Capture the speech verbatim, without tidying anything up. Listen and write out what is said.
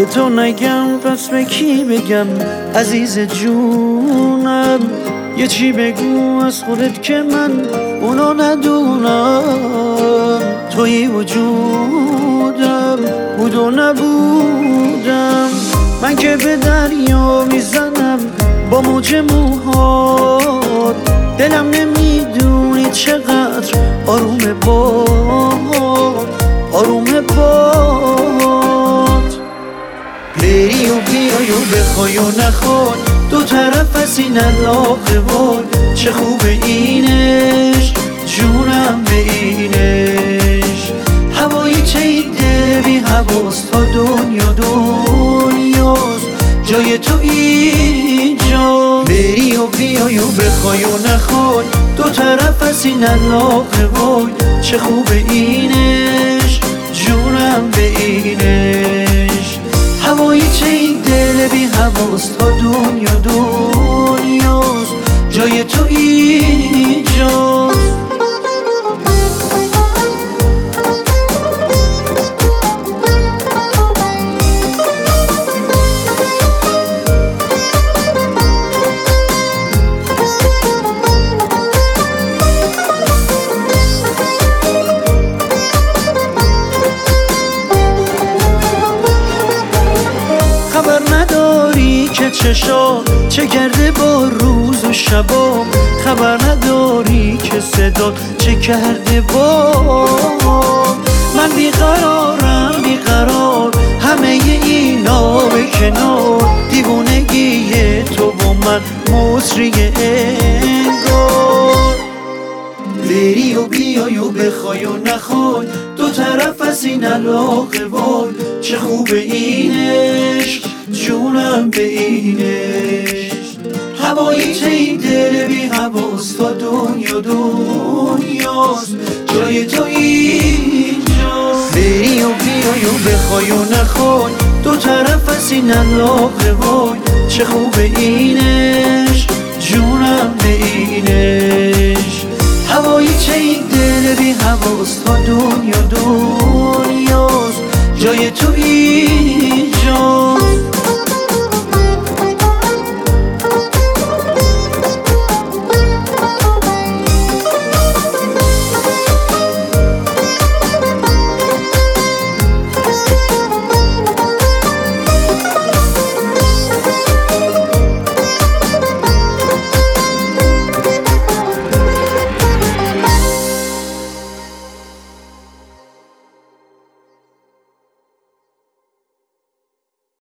تو نگم پس به کی بگم عزیز جونم؟ یه چی بگو از خودت که من اونو ندونم. توی وجودم بود و نبودم، من که به دریا میزنم با موج موهات. دلم نمیدونی چقدر آروم باد، آروم باد. بری و بیای و بخوای و نخوای، دو طرف از این علاقه وای. چه خوبه اینش جونم به اینش، هوایی چه این دل بی حواس تا دنیا دنیاست. جای تو اینجا، بری و بیای و بخوای و نخوای، دو طرف از این علاقه وای. چه خوبه اینش جونم به اینش، هوایی چه این دل بی حواس تا دنیا دنیاست. جای تو اینجاست. خبر نداری که چشا چه کرده با روز و شبا، خبر نداری که صدا چه کرده با من. بیقرارم بیقرار، همه اینا به کنار. دیوونگی تو و من مصری انگار. بری و بیای و بخوای و نخوای، دو طرف از این علاقه وای. چه خوبه اینش جونم به اینش، هوایی چه این دل بی حواس تا دنیا دنیاست. جای تو اینجاست. بری و بیای و بخوای و نخوای، دو طرف از این علاقه وای. چه خوبه اینش جونم به اینش، هوایی چه این دل بی حواس تا دنیا دنیاست. جای تو اینجاست.